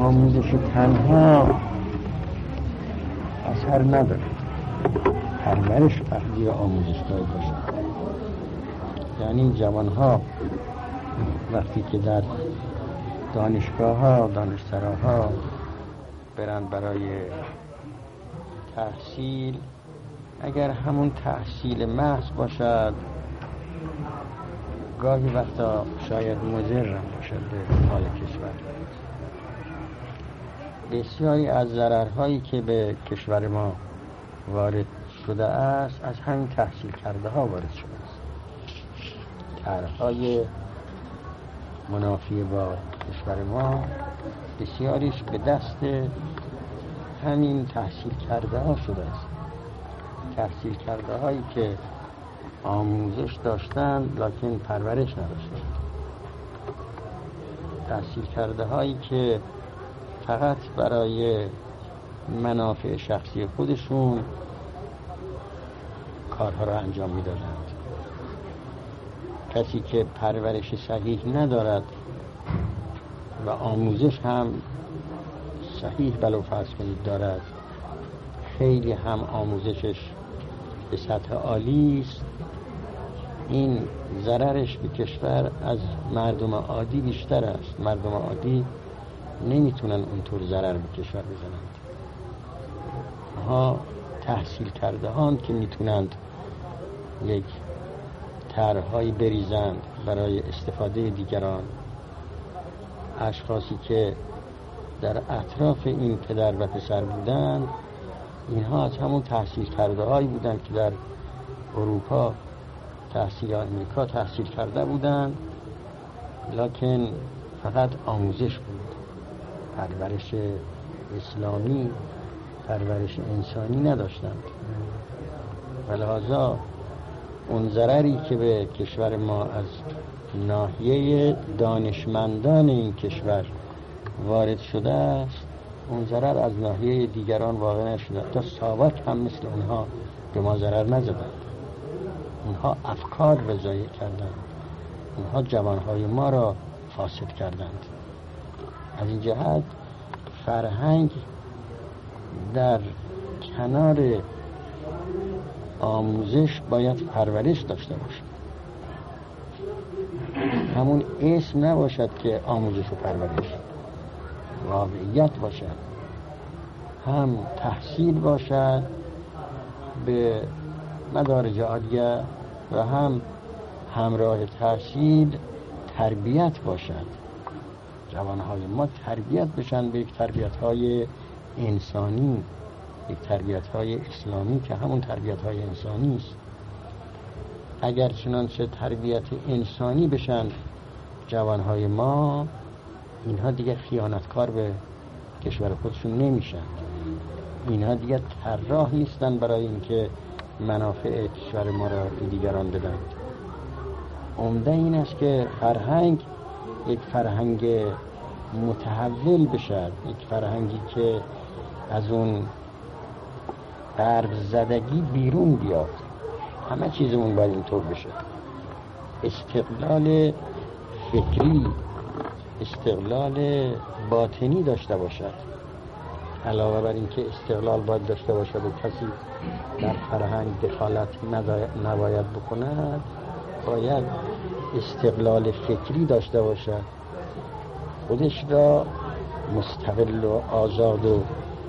آموزش تنها اثر نداره، پرورش فردی آموزشگاه باشه. یعنی جوانها وقتی که در دانشگاه ها، دانشسراها برن برای تحصیل، اگر همون تحصیل محض باشد گاهی وقتا شاید مضر هم باشد به حال کشور. بسیاری از ضررهایی که به کشور ما وارد شده است از همین تحصیل کرده ها وارد شده است. طرح‌های منافی با کشور ما بسیاریش به دست همین تحصیل کرده ها شده است. تحصیل کرده هایی که آموزش داشتند لکن پرورش نداشتند. تحصیل کرده هایی که فقط برای منافع شخصی خودشون کارها را انجام می‌دادند. کسی که پرورش صحیح ندارد و آموزش هم صحیح بلو فرض کنید دارد، خیلی هم آموزشش به سطح عالی است، این ضررش به کشور از مردم عادی بیشتر است. مردم عادی نمیتونن اونطور ضرر به کشور بزنند. ها تحصیل کرده هان که میتونند یک طرح‌هایی بریزند برای استفاده دیگران. اشخاصی که در اطراف این پدر و پسر بودند، اینها از همون تحصیل کرده هایی بودند که در اروپا تحصیل یا امریکا تحصیل کرده بودند، لکن فقط آموزش بود، پرورش اسلامی، پرورش انسانی نداشتند. ولهذا اون ضرری که به کشور ما از ناحیه دانشمندان این کشور وارد شده است، اون ضرر از ناحیه دیگران واقع نشده. تا ساواک هم مثل اونها به ما ضرر نزدند. اونها افکار وضعی کردند، اونها جوانهای ما را فاسد کردند. از این جهت فرهنگ در کنار آموزش باید پرورش داشته باشد. همون اسم نباشد که آموزش و پرورش، واقعیت باشد. هم تحصیل باشد به مدارج عالیه و هم همراه تحصیل تربیت باشد. جوانهای ما تربیت بشن به یک تربیت‌های انسانی، یک تربیت‌های اسلامی که همون تربیت‌های انسانی است. اگر چنانچه تربیت انسانی بشن جوانهای ما، اینها دیگه خیانتکار به کشور خودشون نمیشن. اینها دیگه طراح نیستن برای اینکه منافع کشور ما را به دیگران بدن. عمده این است که فرهنگ یک فرهنگ متحول بشد، یک فرهنگی که از اون غرب زدگی بیرون بیاد. همه چیزمون باید اینطور بشه. استقلال فکری، استقلال باطنی داشته باشد. علاوه بر این که استقلال باید داشته باشد و کسی در فرهنگ دخالت نباید بکند، باید استقلال فکری داشته باشد، خودش را مستقل و آزاد و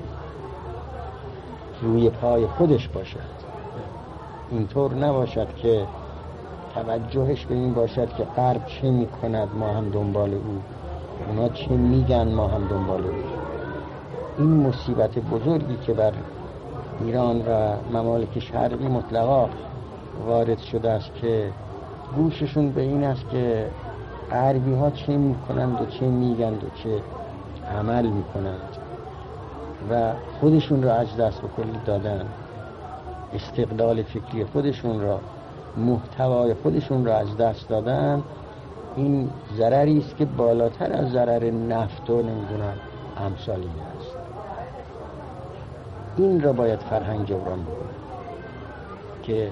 روی پای خودش باشد. اینطور نباشد که توجهش به این باشد که غرب چه میکند ما هم دنبال او، اونا چه میگن ما هم دنبال او. این مصیبت بزرگی که بر ایران و ممالک شرقی مطلقا وارد شده است که گوششون به این است که غربی ها چه میکنند و چه میگند و چه عمل میکنند و خودشون را از دست به کلی دادن. استقلال فکری خودشون را، محتوای خودشون را از دست دادن. این ضرری است که بالاتر از ضرر نفت و نمیدونم امثالی است. این را باید فرهنگ جبران بکنه که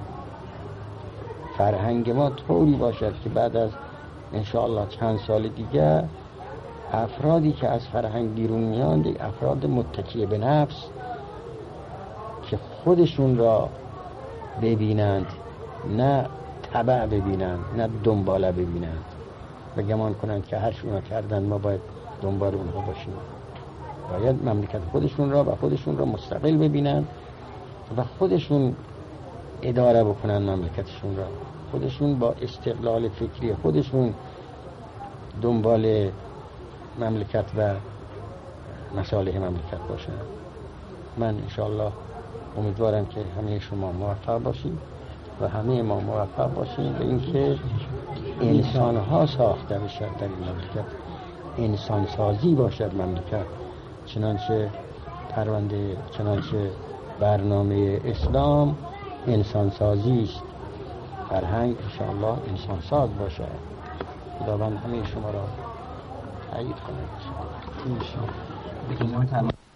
فرهنگ ما طوری باشد که بعد از انشاءالله چند سال دیگه افرادی که از فرهنگ بیرون میان افراد متکی به نفس که خودشون را ببینند، نه تبع ببینند، نه دنباله ببینند و گمان کنند که هر شونا کردن ما باید دنبال اونها باشیم. باید مملکت خودشون را و خودشون را مستقل ببینند و خودشون اداره بکنن مملکتشون را، خودشون با استقلال فکری خودشون دنبال مملکت و مصالح مملکت باشن. من انشاءالله امیدوارم که همه شما موفق باشید و همه ما موفق باشیم به اینکه انسان‌ها ساخته بشد در این مملکت، انسانسازی باشد مملکت، چنانچه برنامه اسلام انسانسازی است. فرهنگ انشاءالله انسانساز باشد. خداوند همه شما را تأیید کنه.